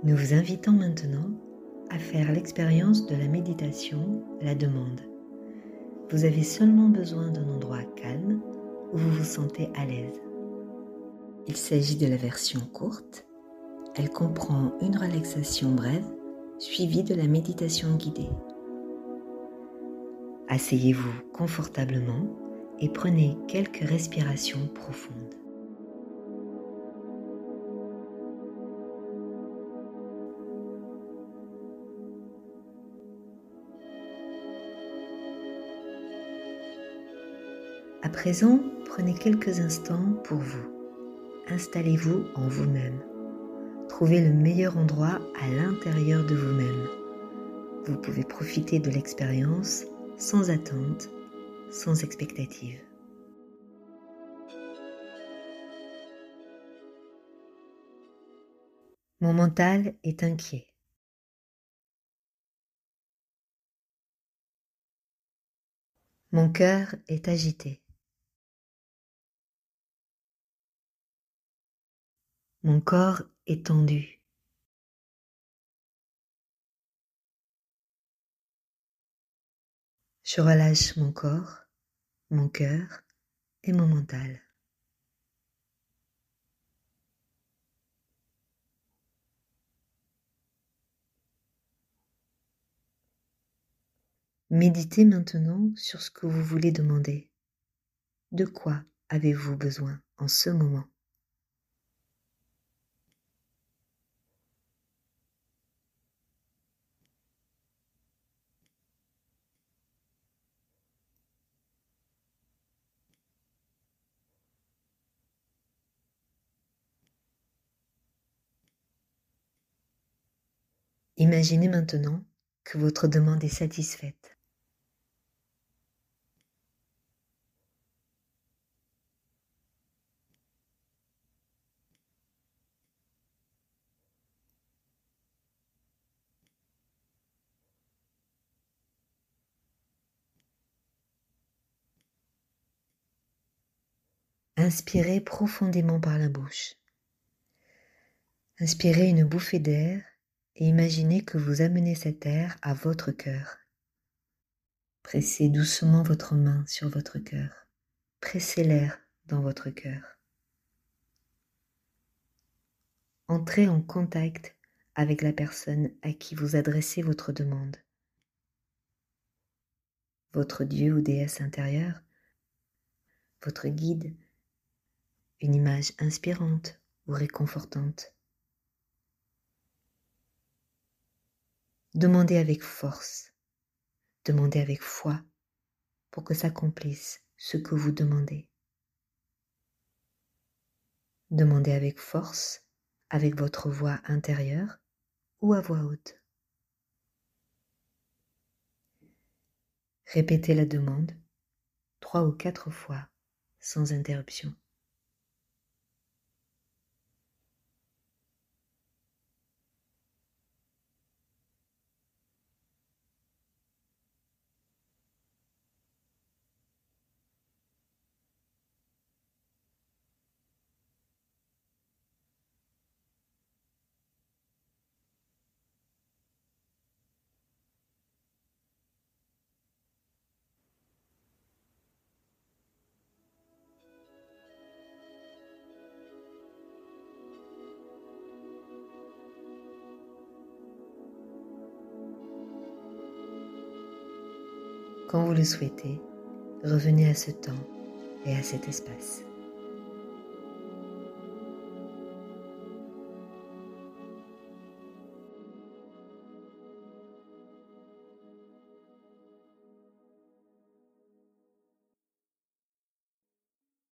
Nous vous invitons maintenant à faire l'expérience de la méditation La Demande. Vous avez seulement besoin d'un endroit calme où vous vous sentez à l'aise. Il s'agit de la version courte. Elle comprend une relaxation brève suivie de la méditation guidée. Asseyez-vous confortablement et prenez quelques respirations profondes. À présent, prenez quelques instants pour vous. Installez-vous en vous-même. Trouvez le meilleur endroit à l'intérieur de vous-même. Vous pouvez profiter de l'expérience sans attente, sans expectative. Mon mental est inquiet. Mon cœur est agité. Mon corps est tendu. Je relâche mon corps, mon cœur et mon mental. Méditez maintenant sur ce que vous voulez demander. De quoi avez-vous besoin en ce moment ? Imaginez maintenant que votre demande est satisfaite. Inspirez profondément par la bouche. Inspirez une bouffée d'air et imaginez que vous amenez cet air à votre cœur. Pressez doucement votre main sur votre cœur. Pressez l'air dans votre cœur. Entrez en contact avec la personne à qui vous adressez votre demande. Votre Dieu ou déesse intérieure, votre guide, une image inspirante ou réconfortante. Demandez avec force, demandez avec foi pour que s'accomplisse ce que vous demandez. Demandez avec force, avec votre voix intérieure ou à voix haute. Répétez la demande 3 ou 4 fois sans interruption. Quand vous le souhaitez, revenez à ce temps et à cet espace.